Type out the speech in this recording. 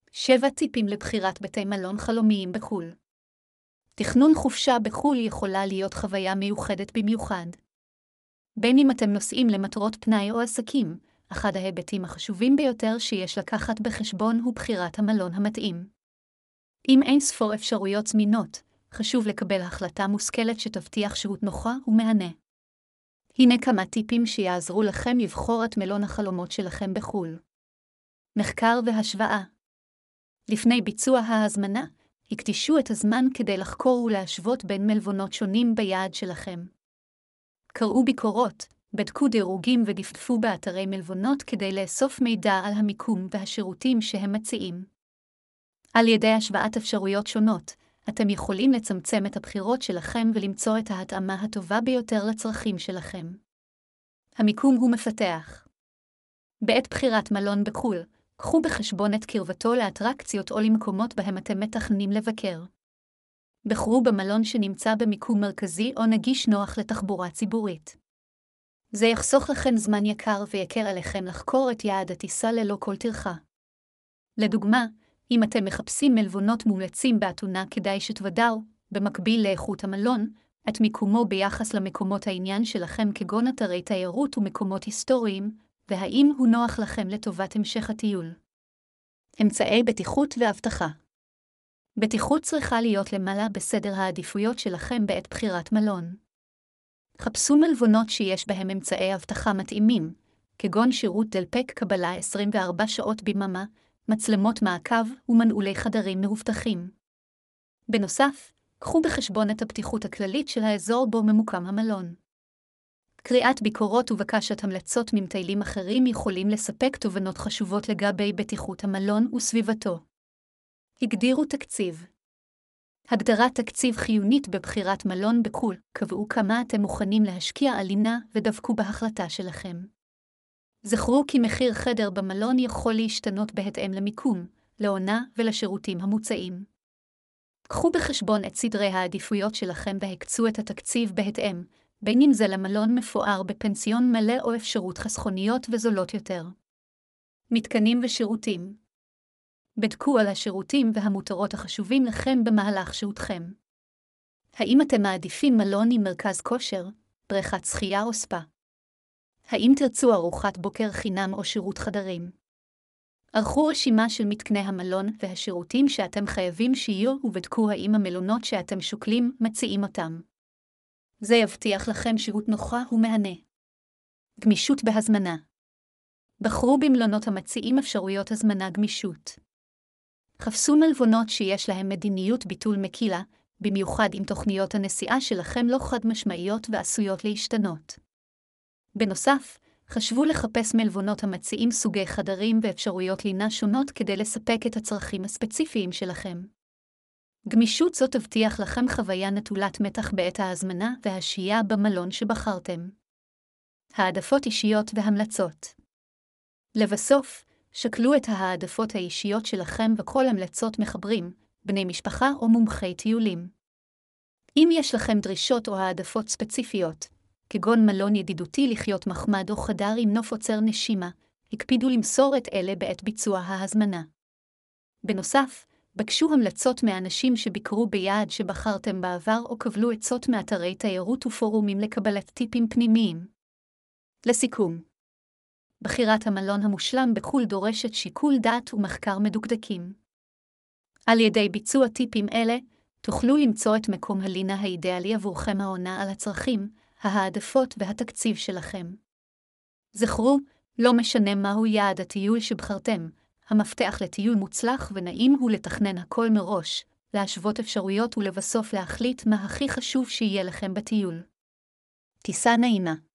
7 טיפים לבחירת בתי מלון חלומיים בחו"ל. תכנון חופשה בחו"ל יכולה להיות חוויה מיוחדת במיוחד. בין אם אתם נוסעים למטרות פנאי או עסקים, אחד ההיבטים החשובים ביותר שיש לקחת בחשבון הוא בחירת המלון המתאים. עם אין ספור אפשרויות זמינות, חשוב לקבל החלטה מושכלת שתבטיח שהות נוחה ומהנה. הנה כמה טיפים שיעזרו לכם לבחור את מלון החלומות שלכם בחו"ל. מחקר והשוואה. לפני ביצוע ההזמנה, הקדישו את הזמן כדי לחקור ולהשוות בין מלונות שונים ביעד שלכם. קראו ביקורות, בדקו דירוגים ודפדפו באתרי מלונות כדי לאסוף מידע על המיקום והשירותים שהם מציעים. על ידי השוואת אפשרויות שונות, אתם יכולים לצמצם את הבחירות שלכם ולמצוא את ההתאמה הטובה ביותר לצרכים שלכם. המיקום הוא מפתח. בעת בחירת מלון בחו"ל, קחו בחשבון את קרבתו לאטרקציות או למקומות בהם אתם מתכננים לבקר. בחרו במלון שנמצא במיקום מרכזי או נגיש נוח לתחבורה ציבורית. זה יחסוך לכם זמן יקר ויקל עליכם לחקור את יעד הטיסה ללא כל טרחה. לדוגמה, אם אתם מחפשים מלונות מומלצים באתונה, כדאי שתוודאו, במקביל לאיכות המלון, את מיקומו ביחס למקומות העניין שלכם כגון אתרי תיירות ומקומות היסטוריים, והאם הוא נוח לכם לטובת המשך הטיול. אמצעי בטיחות ואבטחה. בטיחות צריכה להיות למעלה בסדר העדיפויות שלכם בעת בחירת מלון. חפשו מלונות שיש בהם אמצעי אבטחה מתאימים, כגון שירות דלפק קבלה 24 שעות ביממה, מצלמות מעקב ומנעולי חדרים מאובטחים. בנוסף, קחו בחשבון את הבטיחות הכללית של האזור בו ממוקם המלון. קריאת ביקורות ובקשת המלצות ממטיילים אחרים יכולים לספק תובנות חשובות לגבי בטיחות המלון וסביבתו. הגדירו תקציב. הגדרת תקציב חיונית בבחירת מלון בחו"ל, קבעו כמה אתם מוכנים להשקיע על לינה ודבקו בהחלטה שלכם. זכרו כי מחיר חדר במלון יכול להשתנות בהתאם למיקום, לעונה ולשירותים המוצעים. קחו בחשבון את סדרי העדיפויות שלכם והקצו את התקציב בהתאם, בין אם זה למלון מפואר בפנסיון מלא או אפשרות חסכוניות וזולות יותר. מתקנים ושירותים. בדקו על השירותים והמותרות החשובים לכם במהלך שהותכם. האם אתם מעדיפים מלון עם מרכז כושר, בריכת שחייה או ספה? האם תרצו ארוחת בוקר חינם או שירות חדרים? ערכו רשימה של מתקני המלון והשירותים שאתם חייבים שיהיו ובדקו האם המלונות שאתם שוקלים מציעים אותם. זה יבטיח לכם שהות נוחה ומהנה. גמישות בהזמנה. בחרו במלונות המציעים אפשרויות הזמנה גמישות. חפשו מלונות שיש להם מדיניות ביטול מקילה, במיוחד אם תוכניות הנסיעה שלכם לא חד משמעיות ועשויות להשתנות. בנוסף, חשבו לחפש מלונות המציעים סוגי חדרים ואפשרויות לינה שונות כדי לספק את הצרכים הספציפיים שלכם. גמישות זו תבטיח לכם חוויה נטולת מתח בעת ההזמנה והשהייה במלון שבחרתם. העדפות אישיות והמלצות. לבסוף, שקלו את העדפות האישיות שלכם וכל המלצות מחברים, בני משפחה או מומחי טיולים. אם יש לכם דרישות או העדפות ספציפיות, כגון מלון ידידותי לחיות מחמד או חדר עם נוף עוצר נשימה, הקפידו למסור את אלה בעת ביצוע ההזמנה. בנוסף, בקשו המלצות מאנשים שביקרו ביעד שבחרתם בעבר או קבלו עצות מאתרי תיירות ופורומים לקבלת טיפים פנימיים. לסיכום, בחירת המלון המושלם בחו"ל דורשת שיקול דעת ומחקר מדוקדקים. על ידי ביצוע טיפים אלה, תוכלו למצוא את מקום הלינה האידיאלי עבורכם העונה על הצרכים, העדפות והתקציב שלכם. זכרו, לא משנה מהו יעד הטיול שבחרתם, המפתח לטיול מוצלח ונעים הוא לתכנן הכל מראש, להשוות אפשרויות ולבסוף להחליט מה הכי חשוב שיהיה לכם בטיול. טיסה נעימה.